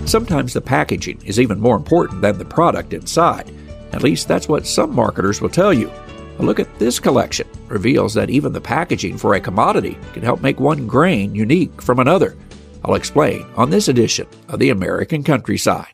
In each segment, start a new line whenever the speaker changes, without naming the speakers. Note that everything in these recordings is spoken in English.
Sometimes the packaging is even more important than the product inside. At least that's what some marketers will tell you. A look at this collection reveals that even the packaging for a commodity can help make one grain unique from another. I'll explain on this edition of the American Countryside.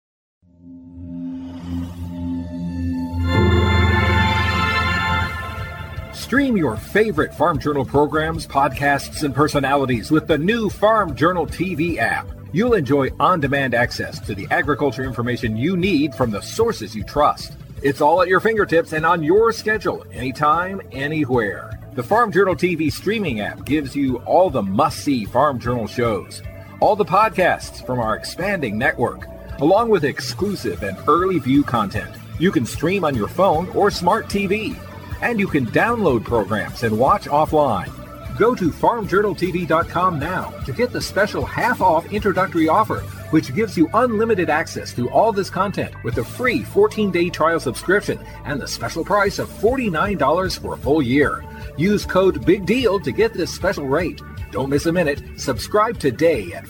Stream your favorite Farm Journal programs, podcasts, and personalities with the new Farm Journal TV app. You'll enjoy on-demand access to the agriculture information you need from the sources you trust. It's all at your fingertips and on your schedule, anytime, anywhere. The Farm Journal TV streaming app gives you all the must-see Farm Journal shows, all the podcasts from our expanding network, along with exclusive and early view content. You can stream on your phone or smart TV, and you can download programs and watch offline. Go to farmjournaltv.com now to get the special half-off introductory offer, which gives you unlimited access to all this content with a free 14-day trial subscription and the special price of $49 for a full year. Use code BIGDEAL to get this special rate. Don't miss a minute. Subscribe today at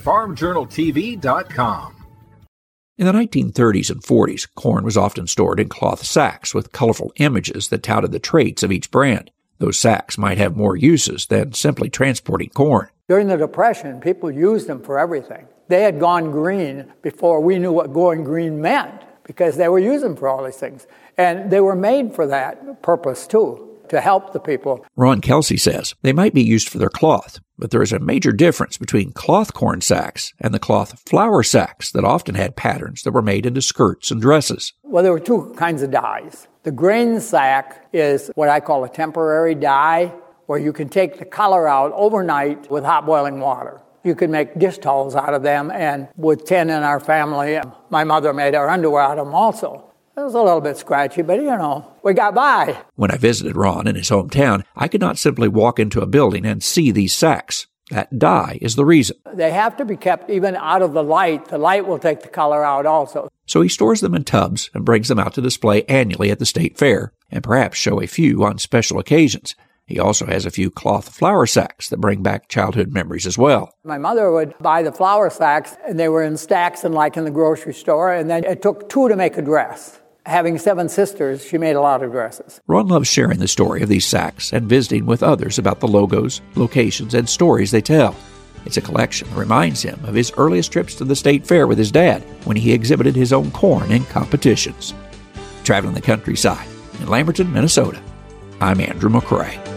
farmjournaltv.com.
In the 1930s and 40s, corn was often stored in cloth sacks with colorful images that touted the traits of each brand. Those sacks might have more uses than simply transporting corn.
During the Depression, people used them for everything. They had gone green before we knew what going green meant, because they were using them for all these things. And they were made for that purpose, too, to help the people.
Ron Kelsey says they might be used for their cloth, but there is a major difference between cloth corn sacks and the cloth flour sacks that often had patterns that were made into skirts and dresses.
Well, there were two kinds of dyes. The grain sack is what I call a temporary dye, where you can take the color out overnight with hot boiling water. You can make dish towels out of them, and with 10 in our family, my mother made our underwear out of them also. It was a little bit scratchy, but we got by.
When I visited Ron in his hometown, I could not simply walk into a building and see these sacks. That dye is the reason.
They have to be kept even out of the light. The light will take the color out also.
So he stores them in tubs and brings them out to display annually at the state fair, and perhaps show a few on special occasions. He also has a few cloth flour sacks that bring back childhood memories as well.
My mother would buy the flour sacks, and they were in stacks and like in the grocery store, and then it took 2 to make a dress. Having 7 sisters, she made a lot of dresses.
Ron loves sharing the story of these sacks and visiting with others about the logos, locations, and stories they tell. It's a collection that reminds him of his earliest trips to the state fair with his dad when he exhibited his own corn in competitions. Traveling the countryside in Lamberton, Minnesota, I'm Andrew McCrae.